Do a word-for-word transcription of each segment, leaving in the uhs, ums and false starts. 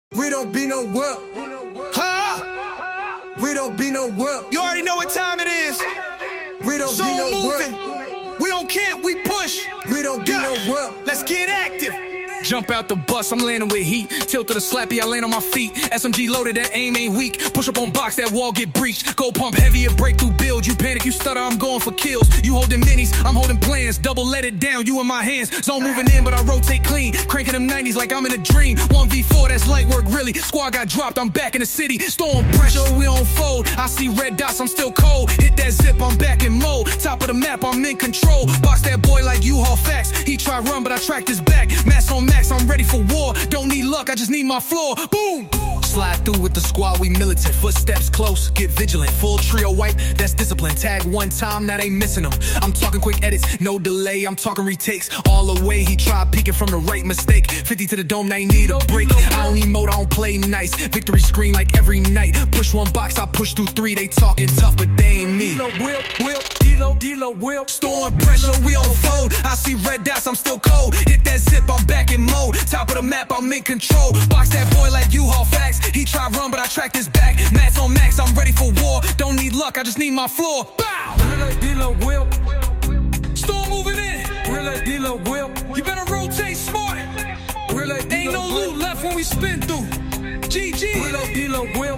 We don't be no whip. Huh? We don't be no whip. You already know what time it is. We don't So be no moving. whip. We don't camp, we push. We don't be no whip. Let's get active. Jump out the bus, I'm landing with heat. Tilt to the slappy, I land on my feet. S M G loaded, that aim ain't weak. Push up on box, that wall get breached. Go pump heavier, breakthrough build. You panic, you stutter, I'm going for kills. You holding minis, I'm holding plans. Double let it down, you in my hands. Zone moving in, but I rotate clean. Cranking them nineties like I'm in a dream. one v four, that's light work, really. Squad got dropped, I'm back in the city. Storm pressure, we don't fold. I see red dots, I'm still cold. Hit that zip, I'm back in mode. Top of the map, I'm in control. Box that boy like U-Haul facts. He try run, but I tracked his back. Mass on max, I'm ready for war. Don't need luck, I just need my floor. Boom! Slide through with the squad, we militant. Footsteps close, get vigilant. Full trio wipe, that's discipline. Tag one time, now they missing them. I'm talking quick edits, no delay. I'm talking retakes. All the way, he tried peeking from the right mistake. fifty to the dome, now you need a break. I don't emote, I don't play nice. Victory screen like every night. Push one box, I push through three. They talking tough, but they ain't me. D-Lo whip, whip, D-Lo, D-Lo whip. Storm pressure, we on fold. I see red dots, I'm still cold. Hit that zip, I'm back in mode. Top of the map, I'm in control. Box that boy like U-Haul facts. He try run, but I tracked his back. Max on max, I'm ready for war. Don't need luck, I just need my floor. Bow! D-Lo whip. Storm moving in. Really D-Lo whip. You better rotate smart. Really Ain't no loot left when we spin through. G G. Really D-Lo whip.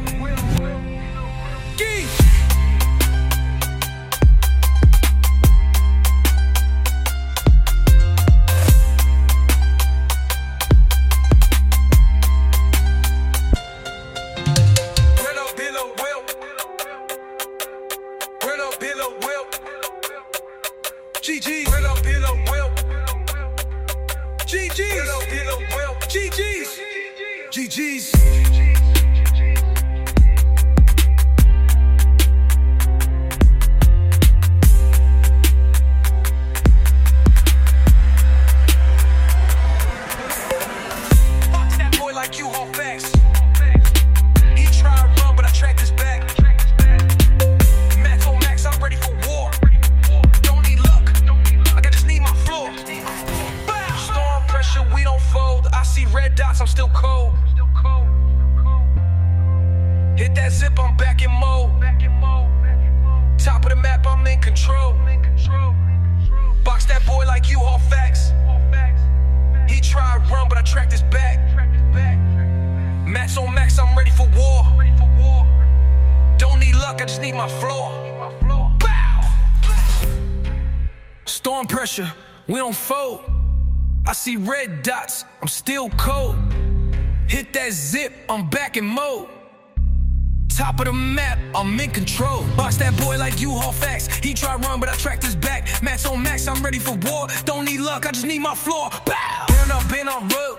Gee. G G. G G's. G G's. G G's. Box that boy like U-Haul facts. He tried to run, but I tracked his back. Max on max, I'm ready for war. Don't need luck, I just need my floor. Bow. Storm pressure, we don't fold. I see red dots, I'm still cold. Hit that zip, I'm back in mode. Top of the map, I'm in control. Box that boy like U-Haul facts. He tried to run, but I tracked his back. Max on max, I'm ready for war. Don't need luck, I just need my floor. Bow! Storm pressure, we don't fold. I see red dots, I'm still cold. Hit that zip, I'm back in mode. Top of the map, I'm in control. Box that boy like U-Haul facts. He try run, but I tracked his back. Max on max, I'm ready for war. Don't need luck, I just need my floor. Bow! Burn up, been on road.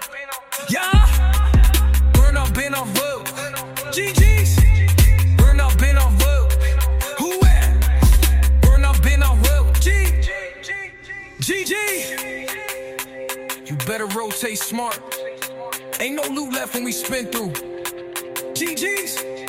Yeah! Burn up, been on road. G G's. Burn up, been on road. Who at? Burn up, been on road. G. G G. You better rotate smart. Ain't no loot left when we spin through. G G's.